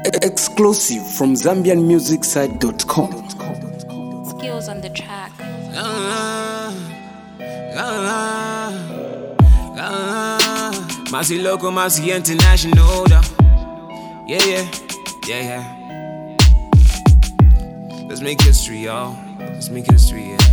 Exclusive from ZambianMusicSite.com. Skills on the track. Masi local, Masi international. Yeah. Let's make history, y'all. Let's make history, yeah.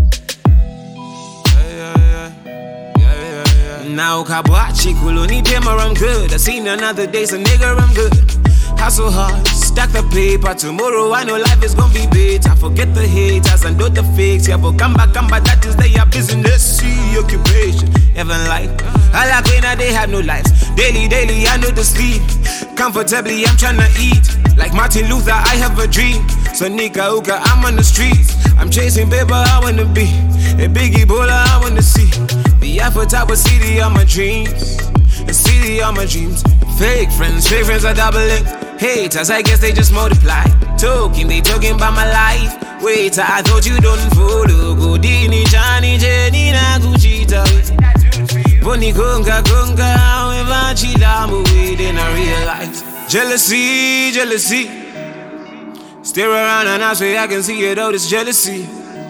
Now Kabachi Kuloni Dimmer, I'm good. I seen another day, so nigga, I'm good. Hustle hard, stack the paper. Tomorrow I know life is gonna be better. Forget the haters and do the fakes. Yeah, but come back, that is their business. See occupation, heaven light. I like when they have no lives. Daily, I know the sleep. Comfortably, I'm tryna eat. Like Martin Luther, I have a dream. So Nika Uka, I'm on the streets. I'm chasing paper, I wanna be a big Ebola, I wanna see. The Eiffel Tower city of my dreams. The city of my dreams. Fake friends are doubling. Haters, I guess they just multiply. They talking about my life. Wait, I thought you don't follow. Godini, Johnny, Jenny, Naguchita. Boni Kunga, however, Chilamu, then I realize. Jealousy. Stare around and I say I can see it, all this jealousy.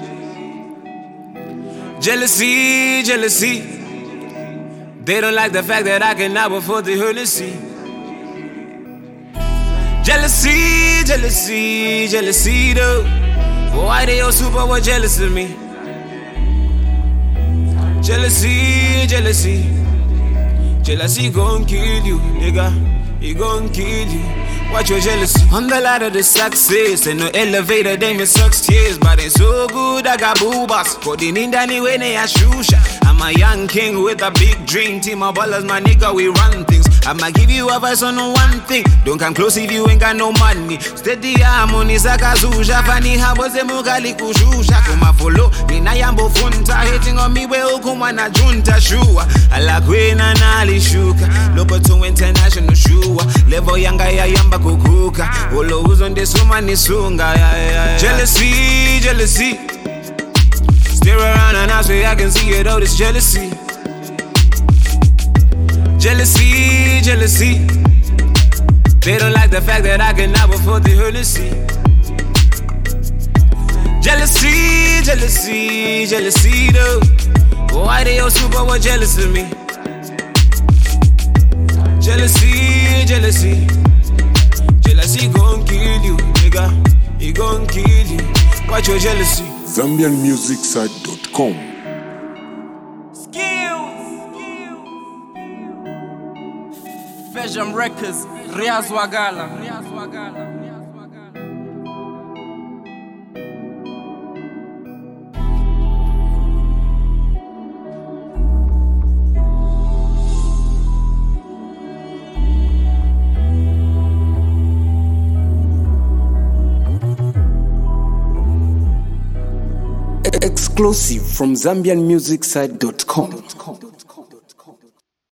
Jealousy. They don't like the fact that I can now afford the Hennessy. Jealousy though. Why they all super what jealous of me? Jealousy gon' kill you, nigga. He gon' kill you. Watch your jealousy. On the ladder to success, and no elevator, they may suck tears. But it's so good, I got boobas. Putting in anyway, they are shusha. I'm a young king with a big dream. Team of ballers, my nigga, we run things. I'ma give you advice on one thing. Don't come close if you ain't got no money. Steady harmony, sakazusha. Funny how was the mugali kushusha. Kuma follow, nina yambo funta. Hating on me, we ukuma na junta shua. I like when I nali shuka. Lobo to international shua. Level yanga ya yamba kukuka. Olo who's on this woman is sunga. Jealousy. Stare around and I say I can see it, all this jealousy. Jealousy. They don't like the fact that I can now afford the Hennessy. Jealousy though. Why they all super what jealous of me? Jealousy gon' kill you, nigga. He gon' kill you. Watch your jealousy. ZambianMusicSite.com. Fejam Records, Riaz Wagala. Exclusive from ZambianMusicSite.com.